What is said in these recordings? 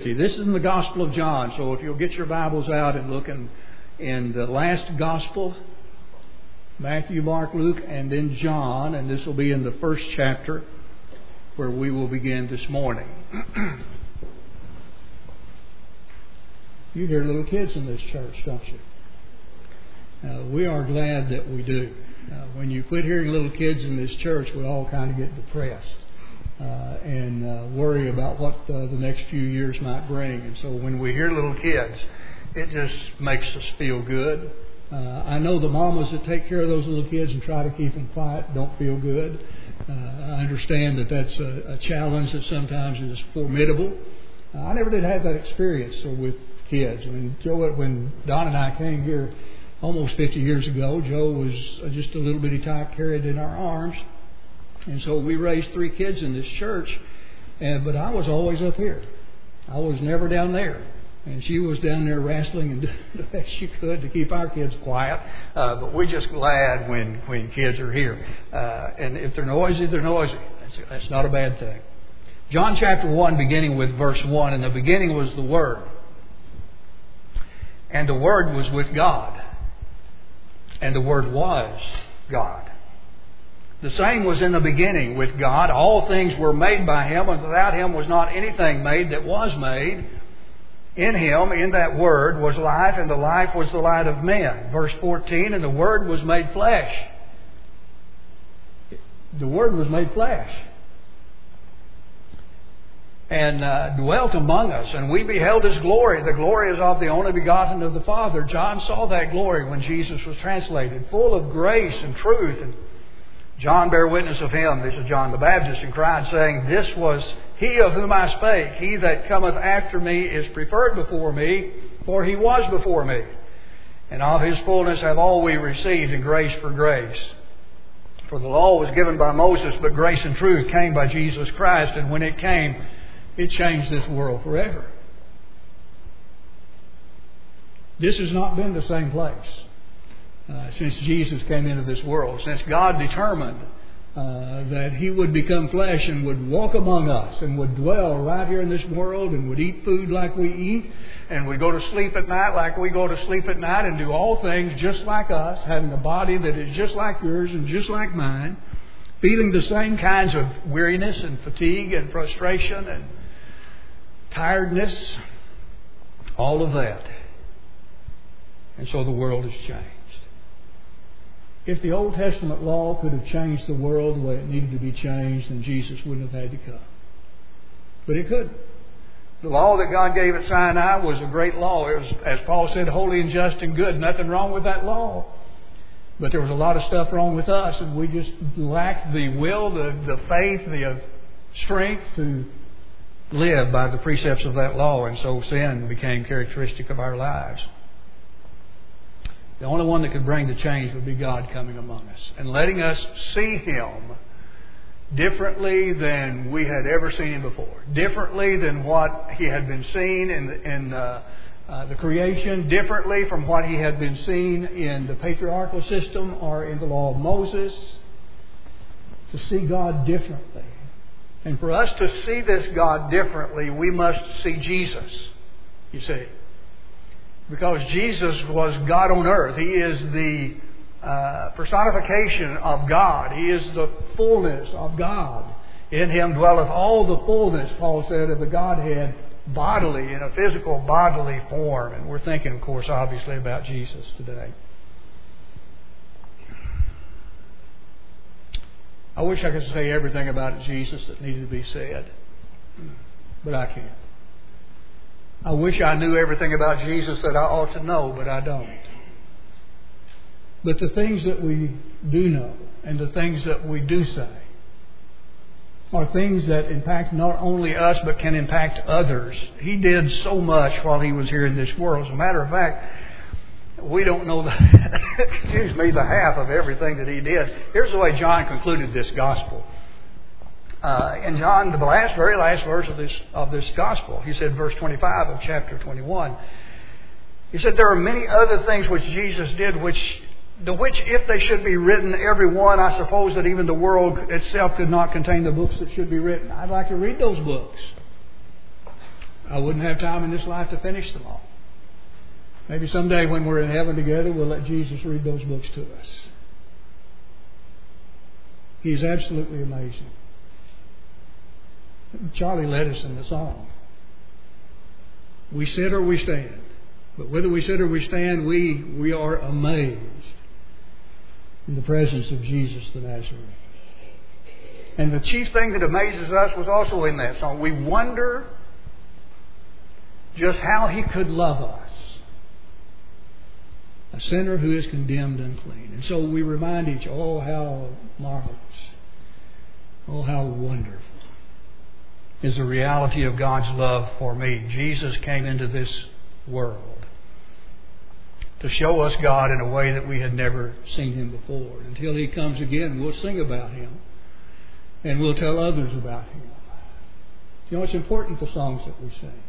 This is in the Gospel of John, so if you'll get your Bibles out and look in the last Gospel, Matthew, Mark, Luke, and then John, and this will be in the first chapter where we will begin this morning. You hear little kids in this church, don't you? We are glad that we do. When you quit hearing little kids in this church, we all kind of get depressed. And worry about what the next few years might bring. And so when we hear little kids, it just makes us feel good. I know the mamas that take care of those little kids and try to keep them quiet don't feel good. I understand that that's a challenge that sometimes is formidable. I never did have that experience with kids. When Don and I came here almost 50 years ago, Joe was just a little bitty tyke carried in our arms. And so we raised 3 kids in this church, but I was always up here. I was never down there. And she was down there wrestling and doing the best she could to keep our kids quiet. But we're just glad when kids are here. And if they're noisy, they're noisy. That's not a bad thing. John chapter 1, beginning with verse 1. In the beginning was the Word. And the Word was with God. And the Word was God. The same was in the beginning with God. All things were made by Him, and without Him was not anything made that was made. In Him, in that Word, was life, and the life was the light of men. Verse 14, and the Word was made flesh. The Word was made flesh. And dwelt among us, and we beheld His glory. The glory is of the only begotten of the Father. John saw that glory when Jesus was translated, full of grace and truth. And John bare witness of Him, this is John the Baptist, and cried, saying, This was He of whom I spake. He that cometh after me is preferred before me, for He was before me. And of His fullness have all we received, and grace for grace. For the law was given by Moses, but grace and truth came by Jesus Christ. And when it came, it changed this world forever. This has not been the same place since Jesus came into this world, since God determined that He would become flesh and would walk among us and would dwell right here in this world and would eat food like we eat and would go to sleep at night like we go to sleep at night and do all things just like us, having a body that is just like yours and just like mine, feeling the same kinds of weariness and fatigue and frustration and tiredness, all of that. And so the world has changed. If the Old Testament law could have changed the world the way it needed to be changed, then Jesus wouldn't have had to come. But it couldn't. The law that God gave at Sinai was a great law. It was, as Paul said, holy and just and good. Nothing wrong with that law. But there was a lot of stuff wrong with us, and we just lacked the will, the faith, the strength to live by the precepts of that law. And so sin became characteristic of our lives. The only one that could bring the change would be God coming among us and letting us see Him differently than we had ever seen Him before, differently than what He had been seen in the creation, differently from what He had been seen in the patriarchal system or in the law of Moses, to see God differently. And for us to see this God differently, we must see Jesus, you see. Because Jesus was God on earth. He is the personification of God. He is the fullness of God. In Him dwelleth all the fullness, Paul said, of the Godhead bodily, in a physical bodily form. And we're thinking, of course, obviously about Jesus today. I wish I could say everything about Jesus that needed to be said, but I can't. I wish I knew everything about Jesus that I ought to know, but I don't. But the things that we do know and the things that we do say are things that impact not only us but can impact others. He did so much while He was here in this world. As a matter of fact, we don't know the half of everything that He did. Here's the way John concluded this gospel. In John, the very last verse of this gospel, he said, verse 25 of chapter 21, he said, there are many other things which Jesus did, which if they should be written, every one, I suppose that even the world itself could not contain the books that should be written. I'd like to read those books. I wouldn't have time in this life to finish them all. Maybe someday when we're in heaven together, we'll let Jesus read those books to us. He's absolutely amazing. Charlie led us in the song. We sit or we stand. But whether we sit or we stand, we are amazed in the presence of Jesus the Nazarene. And the chief thing that amazes us was also in that song. We wonder just how He could love us, a sinner who is condemned unclean. And so we remind each other, oh, how marvelous, oh, how wonderful is the reality of God's love for me. Jesus came into this world to show us God in a way that we had never seen Him before. Until He comes again, we'll sing about Him and we'll tell others about Him. You know, it's important, the songs that we sing.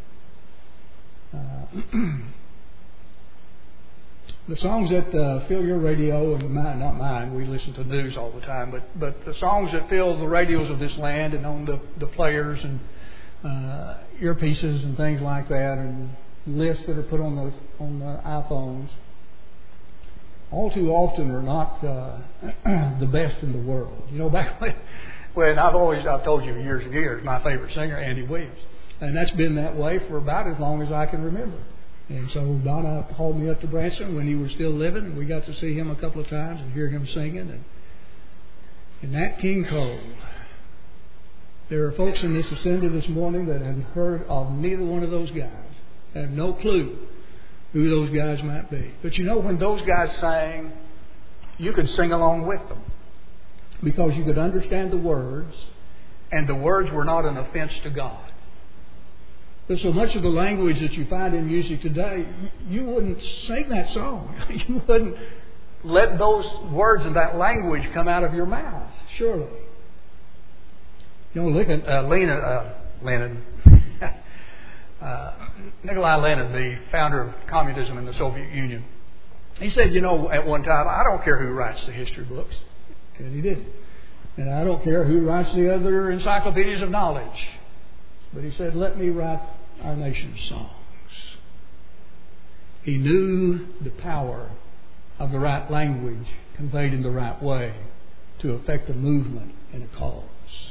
The songs that fill your radio, and mine, not mine, we listen to news all the time, but the songs that fill the radios of this land and on the players and earpieces and things like that, and lists that are put on the iPhones, all too often are not the best in the world. You know, back when I've told you years and years, my favorite singer, Andy Williams, and that's been that way for about as long as I can remember. And so Donna hauled me up to Branson when he was still living, and we got to see him a couple of times and hear him singing. And Nat King Cole. There are folks in this assembly this morning that have heard of neither one of those guys, have no clue who those guys might be. But you know, when those guys sang, you could sing along with them because you could understand the words, and the words were not an offense to God. But so much of the language that you find in music today, you wouldn't sing that song. You wouldn't let those words and that language come out of your mouth, surely. You know, Nikolai Lenin, the founder of communism in the Soviet Union, he said, you know, at one time, I don't care who writes the history books. And he didn't. And I don't care who writes the other encyclopedias of knowledge. But he said, let me write our nation's songs. He knew the power of the right language conveyed in the right way to affect a movement and a cause.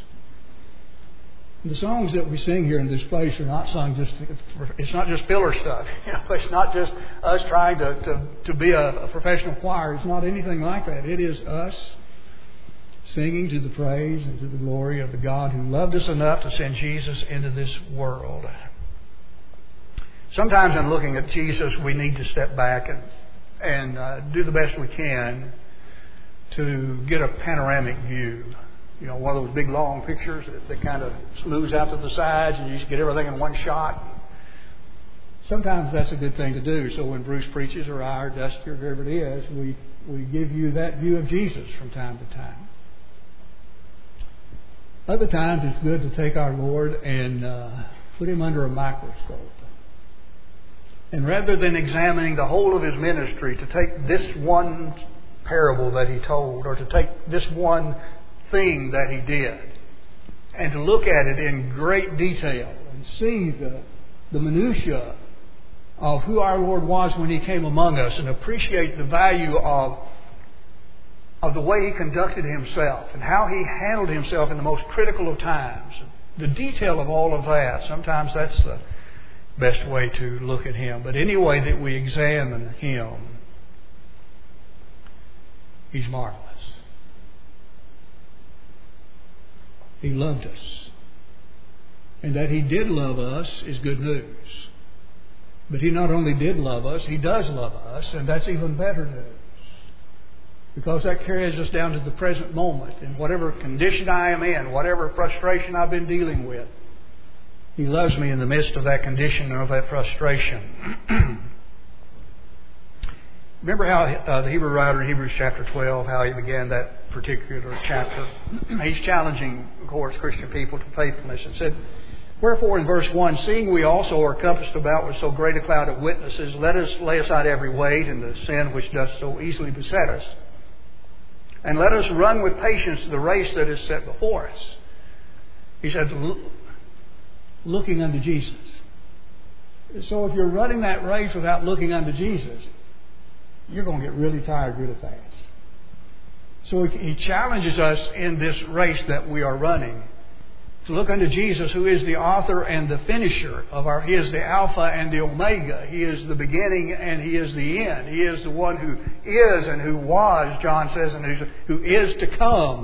The songs that we sing here in this place are not sung it's not just filler stuff. You know, it's not just us trying to be a professional choir. It's not anything like that. It is us singing to the praise and to the glory of the God who loved us enough to send Jesus into this world. Sometimes in looking at Jesus, we need to step back and do the best we can to get a panoramic view. You know, one of those big long pictures that kind of smooths out to the sides and you just get everything in one shot. Sometimes that's a good thing to do. So when Bruce preaches or I or Dusty or whoever it is, we give you that view of Jesus from time to time. Other times it's good to take our Lord and put Him under a microscope. And rather than examining the whole of His ministry, to take this one parable that He told, or to take this one thing that He did, and to look at it in great detail and see the minutiae of who our Lord was when He came among us, and appreciate the value of the way He conducted Himself and how He handled Himself in the most critical of times. The detail of all of that, sometimes that's the best way to look at Him. But any way that we examine Him, He's marvelous. He loved us. And that He did love us is good news. But He not only did love us, He does love us, and that's even better news. Because that carries us down to the present moment. In whatever condition I am in, whatever frustration I've been dealing with, He loves me in the midst of that condition or of that frustration. Remember how the Hebrew writer in Hebrews chapter 12, how he began that particular chapter? He's challenging, of course, Christian people to faithfulness and said, wherefore in verse 1, seeing we also are compassed about with so great a cloud of witnesses, let us lay aside every weight and the sin which doth so easily beset us. And let us run with patience the race that is set before us. He said, looking unto Jesus. So if you're running that race without looking unto Jesus, you're going to get really tired really fast. So He challenges us in this race that we are running to look unto Jesus, who is the author and the finisher of our. He is the Alpha and the Omega. He is the beginning and He is the end. He is the one who is and who was, John says, and who is to come.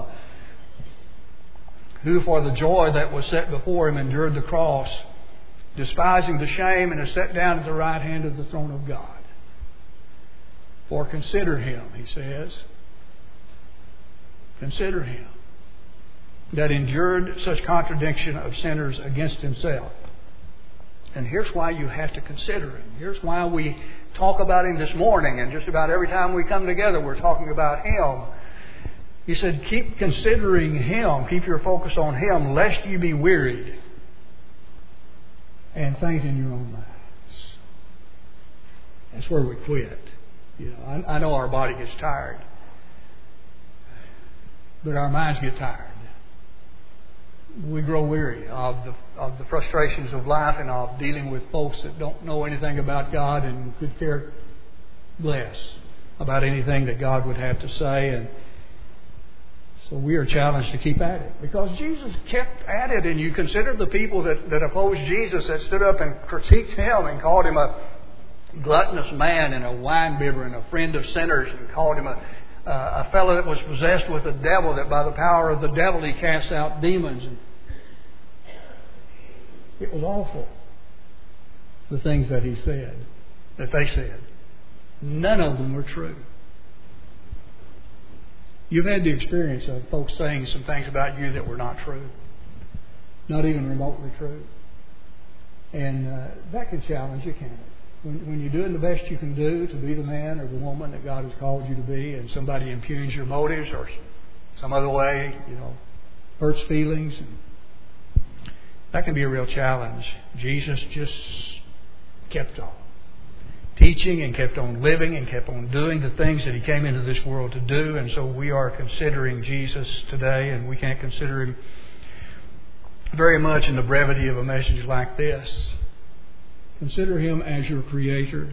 Who for the joy that was set before Him endured the cross, despising the shame, and is set down at the right hand of the throne of God. For consider Him, He says. Consider Him that endured such contradiction of sinners against Himself. And here's why you have to consider Him. Here's why we talk about Him this morning, and just about every time we come together we're talking about Him. He said, keep considering Him. Keep your focus on Him, lest you be wearied and faint in your own minds. That's where we quit. I know our body gets tired, but our minds get tired. We grow weary of the frustrations of life and of dealing with folks that don't know anything about God and could care less about anything that God would have to say. And so we are challenged to keep at it, because Jesus kept at it. And you consider the people that opposed Jesus, that stood up and critiqued Him and called Him a gluttonous man and a winebibber and a friend of sinners, and called Him a fellow that was possessed with a devil, that by the power of the devil He casts out demons. And it was awful, the things that He said, that they said. None of them were true. You've had the experience of folks saying some things about you that were not true, not even remotely true. And that can challenge you, can't it? When you're doing the best you can do to be the man or the woman that God has called you to be, and somebody impugns your motives or some other way, hurts feelings, and that can be a real challenge. Jesus just kept on teaching and kept on living and kept on doing the things that He came into this world to do. And so we are considering Jesus today, and we can't consider Him very much in the brevity of a message like this. Consider Him as your Creator,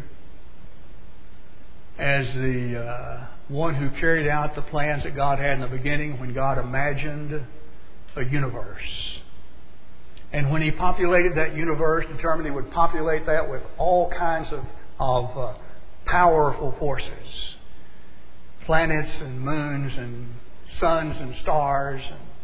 as the one who carried out the plans that God had in the beginning when God imagined a universe. And when He populated that universe, determined He would populate that with all kinds of powerful forces. Planets and moons and suns and stars.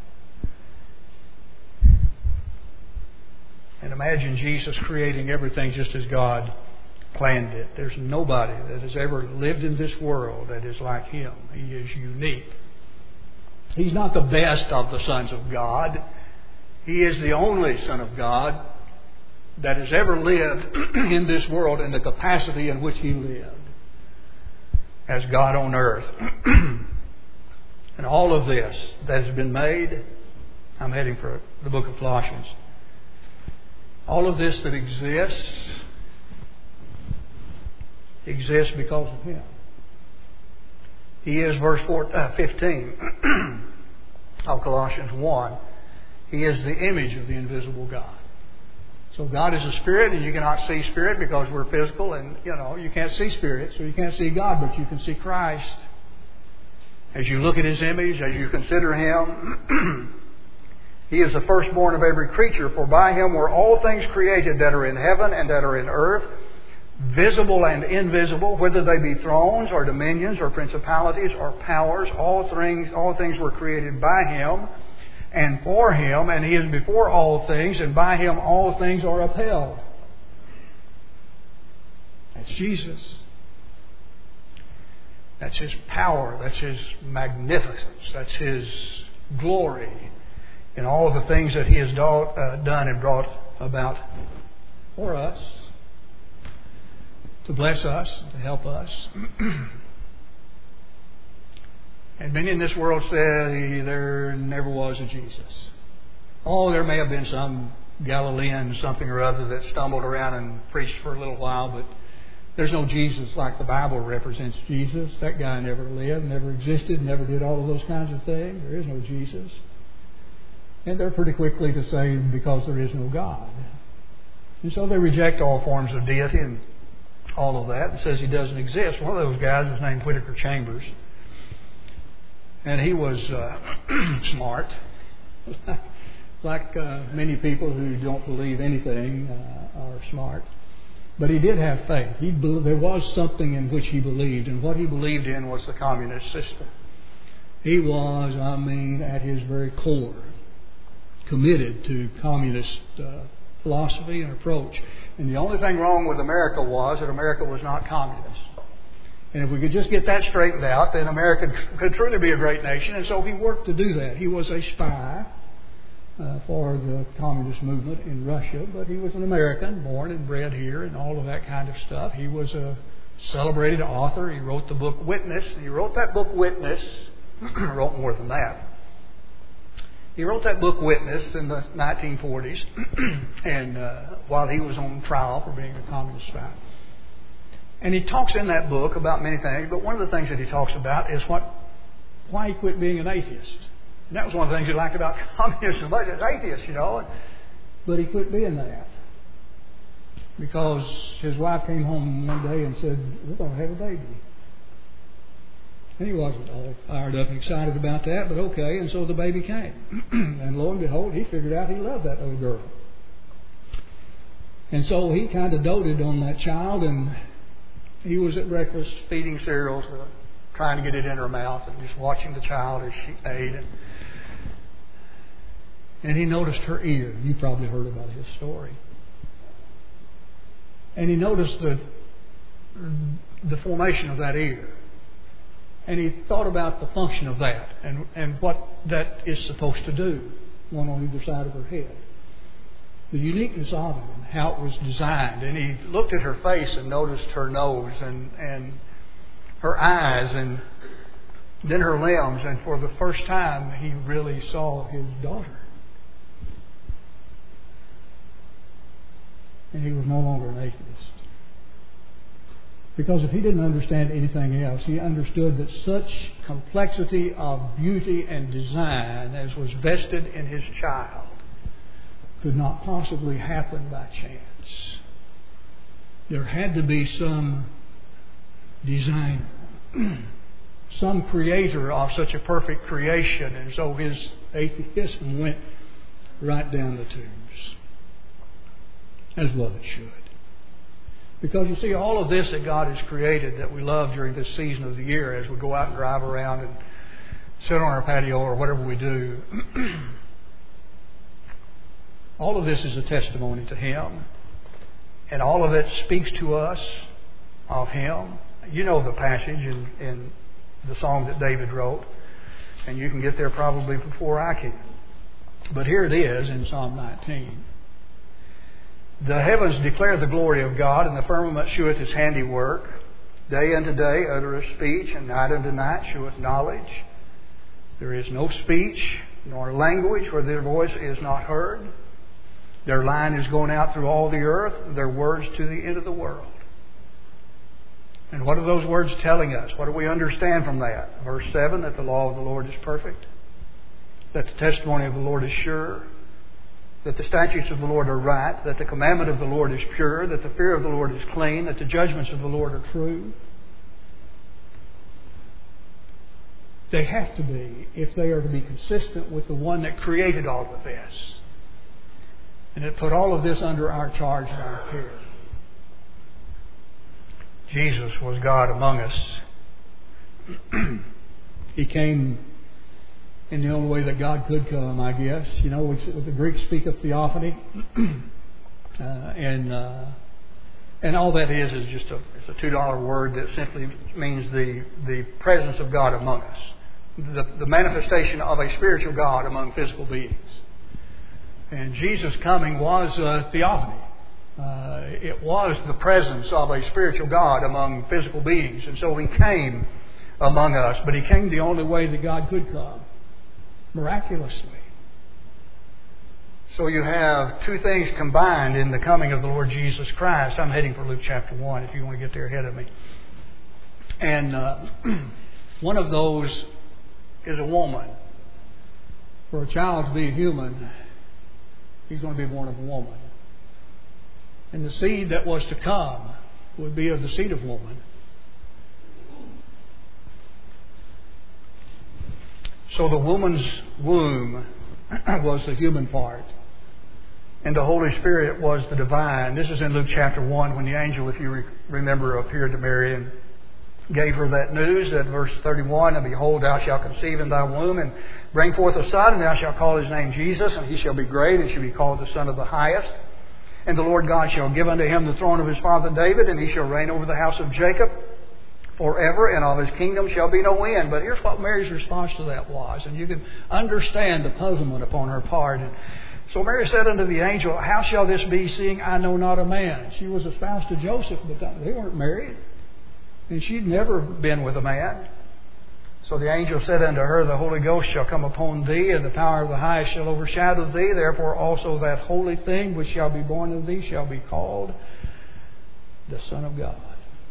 And imagine Jesus creating everything just as God planned it. There's nobody that has ever lived in this world that is like Him. He is unique. He's not the best of the sons of God. He is the only Son of God that has ever lived in this world in the capacity in which He lived as God on earth. And all of this that has been made, I'm heading for the book of Colossians. All of this that exists because of Him. He is, verse 15 of Colossians 1, He is the image of the invisible God. So God is a spirit, and you cannot see spirit because we're physical, and you can't see spirit, so you can't see God, but you can see Christ. As you look at His image, as you consider Him, He is the firstborn of every creature, for by Him were all things created that are in heaven and that are in earth, visible and invisible, whether they be thrones or dominions or principalities or powers. All things were created by Him and for Him, and He is before all things, and by Him all things are upheld. That's Jesus. That's His power. That's His magnificence. That's His glory in all of the things that He has done and brought about for us, to bless us, to help us. And many in this world say there never was a Jesus. Oh, there may have been some Galilean something or other that stumbled around and preached for a little while, but there's no Jesus like the Bible represents Jesus. That guy never lived, never existed, never did all of those kinds of things. There is no Jesus. And they're pretty quickly to say because there is no God. And so they reject all forms of deity and all of that, and says he doesn't exist. One of those guys was named Whittaker Chambers, and he was smart, like many people who don't believe anything are smart. But he did have faith. There was something in which he believed, and what he believed in was the communist system. He was, at his very core, committed to communist philosophy and approach. And the only thing wrong with America was that America was not communist. And if we could just get that straightened out, then America could truly be a great nation. And so he worked to do that. He was a spy for the communist movement in Russia, but he was an American, born and bred here, and all of that kind of stuff. He was a celebrated author. He wrote the book Witness. And he wrote that book Witness. Wrote more than that. He wrote that book Witness in the 1940s, and while he was on trial for being a communist spy. And he talks in that book about many things, but one of the things that he talks about is why he quit being an atheist. And that was one of the things he liked about communism, as atheists, But he quit being that because his wife came home one day and said, "We're going to have a baby." And he wasn't all fired up and excited about that, but okay, and so the baby came. And lo and behold, he figured out he loved that little girl. And so he kind of doted on that child, and he was at breakfast feeding cereals, trying to get it in her mouth, and just watching the child as she ate. And he noticed her ear. You probably heard about his story. And he noticed the formation of that ear. And he thought about the function of that and what that is supposed to do, one on either side of her head. The uniqueness of it and how it was designed. And he looked at her face and noticed her nose and her eyes and then her limbs. And for the first time, he really saw his daughter. And he was no longer an atheist. Because if he didn't understand anything else, he understood that such complexity of beauty and design as was vested in his child could not possibly happen by chance. There had to be some designer, some creator of such a perfect creation, and so his atheism went right down the tubes, as well it should. Because you see, all of this that God has created that we love during this season of the year as we go out and drive around and sit on our patio or whatever we do, all of this is a testimony to Him. And all of it speaks to us of Him. You know the passage in the song that David wrote, and you can get there probably before I can. But here it is in Psalm 19. The heavens declare the glory of God, and the firmament sheweth His handiwork. Day unto day uttereth speech, and night unto night sheweth knowledge. There is no speech, nor language where their voice is not heard. Their line is going out through all the earth, their words to the end of the world. And what are those words telling us? What do we understand from that? Verse 7, that the law of the Lord is perfect, that the testimony of the Lord is sure, that the statutes of the Lord are right, that the commandment of the Lord is pure, that the fear of the Lord is clean, that the judgments of the Lord are true. They have to be if they are to be consistent with the one that created all of this. And it put all of this under our charge and our care. Jesus was God among us. He came in the only way that God could come, I guess. You know, the Greeks speak of theophany. And all that is just it's a $2 word that simply means the presence of God among us. The manifestation of a spiritual God among physical beings. And Jesus' coming was theophany. It was the presence of a spiritual God among physical beings. And so He came among us. But He came the only way that God could come. Miraculously. So you have two things combined in the coming of the Lord Jesus Christ. I'm heading for Luke chapter 1 if you want to get there ahead of me. And one of those is a woman. For a child to be human, he's going to be born of a woman. And the seed that was to come would be of the seed of woman. So the woman's womb was the human part, and the Holy Spirit was the divine. This is in Luke chapter 1 when the angel, if you remember, appeared to Mary and gave her that news, that verse 31, and behold, thou shalt conceive in thy womb and bring forth a son, and thou shalt call his name Jesus, and he shall be great, and shall be called the Son of the Highest. And the Lord God shall give unto him the throne of his father David, and he shall reign over the house of Jacob forever, and of his kingdom shall be no end. But here's what Mary's response to that was, and you can understand the puzzlement upon her part. And so Mary said unto the angel, how shall this be, seeing I know not a man? She was espoused to Joseph, but they weren't married, and she'd never been with a man. So the angel said unto her, the Holy Ghost shall come upon thee, and the power of the highest shall overshadow thee. Therefore also that holy thing which shall be born of thee shall be called the Son of God.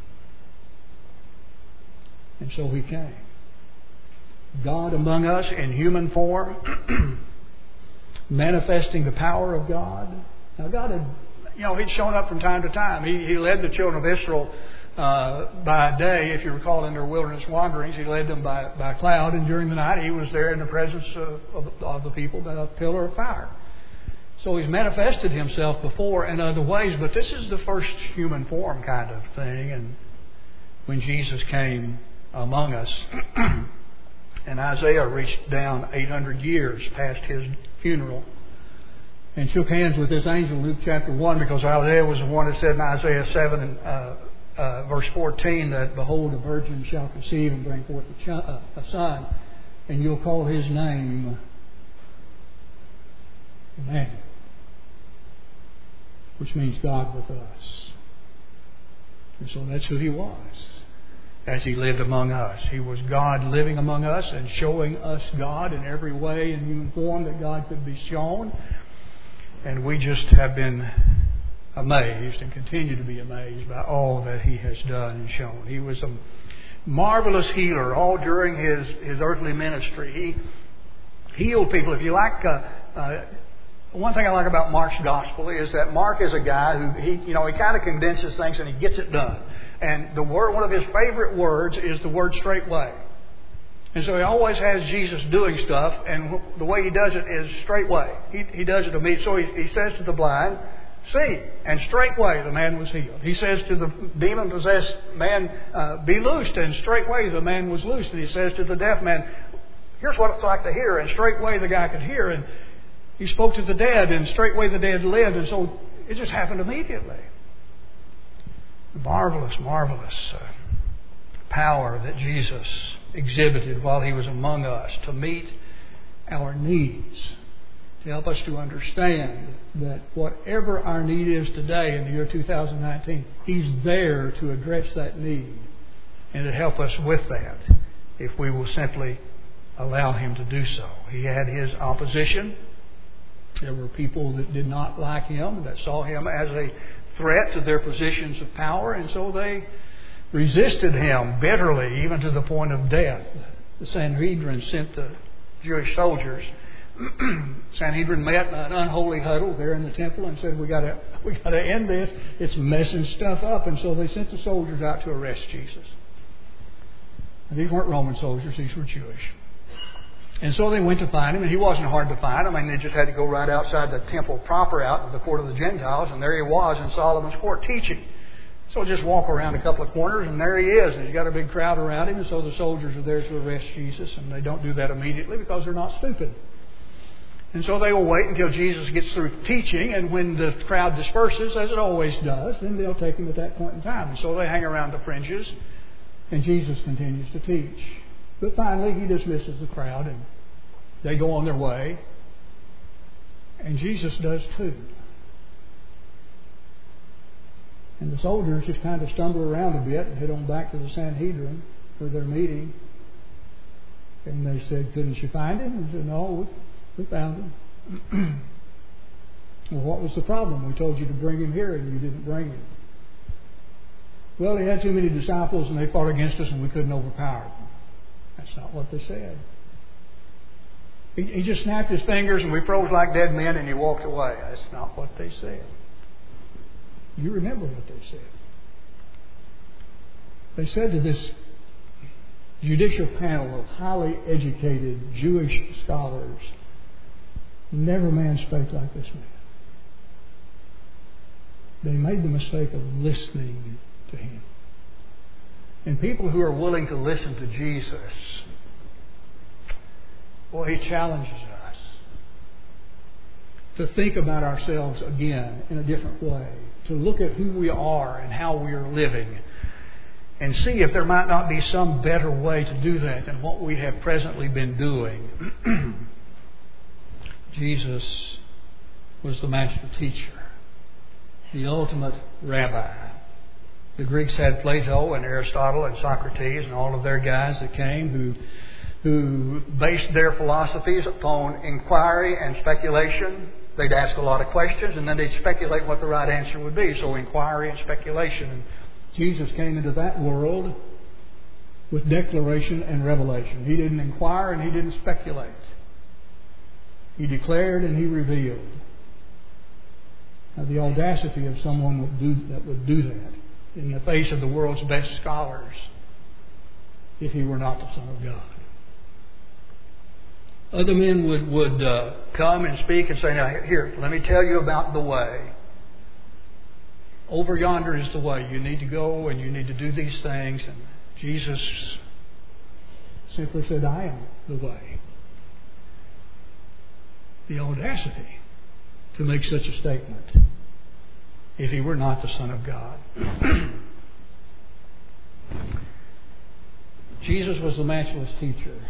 And so he came. God among us in human form, manifesting the power of God. Now God had, He'd shown up from time to time. He led the children of Israel by day, if you recall, in their wilderness wanderings. He led them by cloud, and during the night He was there in the presence of the people by a pillar of fire. So He's manifested Himself before in other ways, but this is the first human form kind of thing. And when Jesus came among us, and Isaiah reached down 800 years past His funeral and shook hands with this angel in Luke chapter 1, because Isaiah was the one that said in Isaiah 7 and verse 14 that, behold, a virgin shall conceive and bring forth a son, and you'll call his name Emmanuel, which means God with us. And so that's who He was as He lived among us. He was God living among us and showing us God in every way in human form that God could be shown. And we just have been amazed and continue to be amazed by all that He has done and shown. He was a marvelous healer all during His earthly ministry. He healed people. If you like, one thing I like about Mark's gospel is that Mark is a guy who he kind of condenses things and he gets it done. And one of his favorite words is the word straightway. And so he always has Jesus doing stuff, and the way He does it is straightway. He does it immediately. So he says to the blind, see, and straightway the man was healed. He says to the demon-possessed man, be loosed, and straightway the man was loosed. And He says to the deaf man, here's what it's like to hear, and straightway the guy could hear. And He spoke to the dead, and straightway the dead lived. And so it just happened immediately. Marvelous, marvelous power that Jesus exhibited while He was among us to meet our needs, to help us to understand that whatever our need is today in the year 2019, He's there to address that need and to help us with that if we will simply allow Him to do so. He had His opposition. There were people that did not like Him, that saw Him as a threat to their positions of power, and so they resisted Him bitterly, even to the point of death. The Sanhedrin sent the Jewish soldiers. Sanhedrin met in an unholy huddle there in the temple and said, we got to end this. It's messing stuff up. And so they sent the soldiers out to arrest Jesus. And these weren't Roman soldiers; these were Jewish. And so they went to find Him, and He wasn't hard to find. I mean, they just had to go right outside the temple proper, out of the court of the Gentiles, and there He was in Solomon's court teaching. So just walk around a couple of corners, and there He is. And He's got a big crowd around Him, and so the soldiers are there to arrest Jesus, and they don't do that immediately because they're not stupid. And so they will wait until Jesus gets through teaching, and when the crowd disperses, as it always does, then they'll take Him at that point in time. And so they hang around the fringes, and Jesus continues to teach. But finally, He dismisses the crowd, and they go on their way. And Jesus does too. And the soldiers just kind of stumble around a bit and head on back to the Sanhedrin where they're meeting. And they said, couldn't you find Him? And said, no, we found Him. Well, what was the problem? We told you to bring Him here and you didn't bring Him. Well, He had too many disciples and they fought against us and we couldn't overpower them. That's not what they said. He just snapped His fingers and we froze like dead men and He walked away. That's not what they said. You remember what they said. They said to this judicial panel of highly educated Jewish scholars, never man spake like this man. They made the mistake of listening to him. And people who are willing to listen to Jesus, boy, he challenges us to think about ourselves again in a different way, to look at who we are and how we are living, and see if there might not be some better way to do that than what we have presently been doing. Jesus was the master teacher, the ultimate rabbi. The Greeks had Plato and Aristotle and Socrates and all of their guys that came who based their philosophies upon inquiry and speculation. They'd ask a lot of questions and then they'd speculate what the right answer would be. So inquiry and speculation. And Jesus came into that world with declaration and revelation. He didn't inquire and he didn't speculate. He declared and he revealed. Now, the audacity of someone that would do that in the face of the world's best scholars if he were not the Son of God. Other men would come and speak and say, now here, let me tell you about the way. Over yonder is the way. You need to go and you need to do these things. And Jesus simply said, I am the way. The audacity to make such a statement if he were not the Son of God. Jesus was the matchless teacher,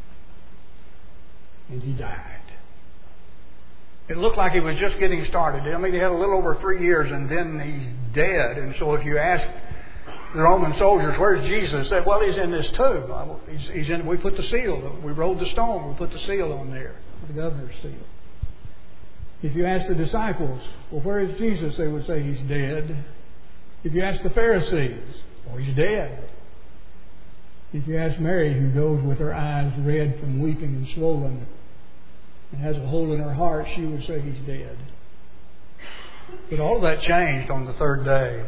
and he died. It looked like he was just getting started. I mean, he had a little over 3 years, and then he's dead. And so if you ask the Roman soldiers, where's Jesus? They said, well, he's in this tomb. He's in. We put the seal. We rolled the stone. We put the seal on there, the governor's seal. If you ask the disciples, well, where is Jesus? They would say he's dead. If you ask the Pharisees, well, he's dead. If you ask Mary, who goes with her eyes red from weeping and swollen and has a hole in her heart, she would say he's dead. But all of that changed on the third day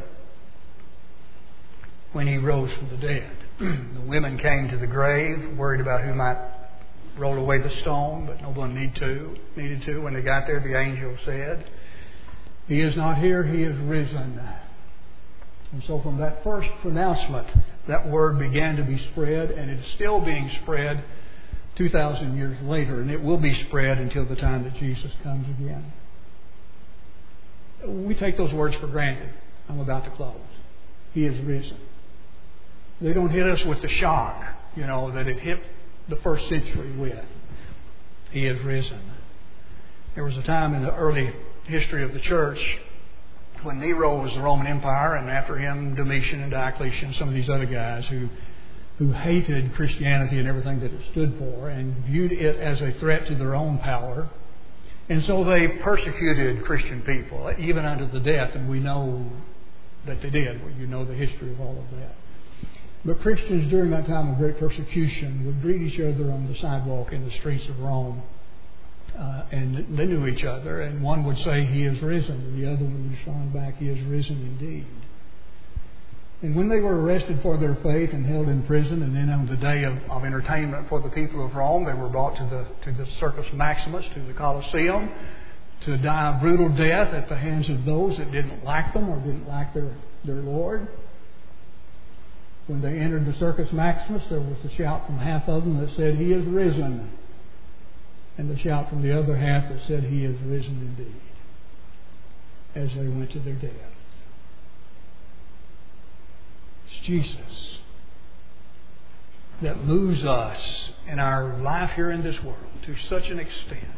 when he rose from the dead. The women came to the grave, worried about who might roll away the stone, but no one needed to. When they got there, the angel said, he is not here, he is risen. And so from that first pronouncement, that word began to be spread, and it's still being spread 2,000 years later, and it will be spread until the time that Jesus comes again. We take those words for granted. I'm about to close. He is risen. They don't hit us with the shock, that it hit the first century with. He is risen. There was a time in the early history of the church when Nero was the Roman Empire, and after him Domitian and Diocletian, some of these other guys who hated Christianity and everything that it stood for and viewed it as a threat to their own power. And so they persecuted Christian people, even unto the death, and we know that they did. You know the history of all of that. But Christians during that time of great persecution would greet each other on the sidewalk in the streets of Rome. And they knew each other, and one would say, he is risen, and the other one would respond back, he is risen indeed. And when they were arrested for their faith and held in prison, and then on the day of entertainment for the people of Rome, they were brought to the Circus Maximus, to the Colosseum, to die a brutal death at the hands of those that didn't like them or didn't like their Lord. When they entered the Circus Maximus, there was a shout from half of them that said, he is risen. And the shout from the other half that said, he is risen indeed, as they went to their death. It's Jesus that moves us in our life here in this world to such an extent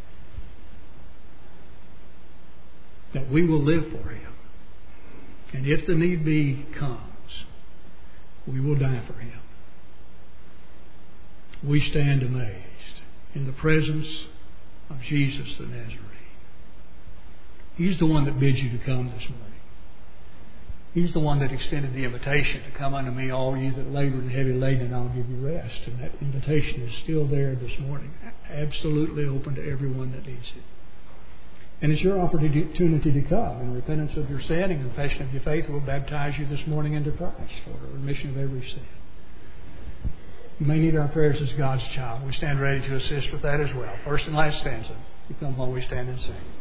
that we will live for him. And if the need be comes, we will die for him. We stand amazed in the presence of Jesus the Nazarene. He's the one that bids you to come this morning. He's the one that extended the invitation to come unto me, all you that labor and heavy laden, and I'll give you rest. And that invitation is still there this morning, absolutely open to everyone that needs it. And it's your opportunity to come in repentance of your sin and confession of your faith. We'll baptize you this morning into Christ for the remission of every sin. You may need our prayers as God's child. We stand ready to assist with that as well. First and last stanza. You come while we stand and sing.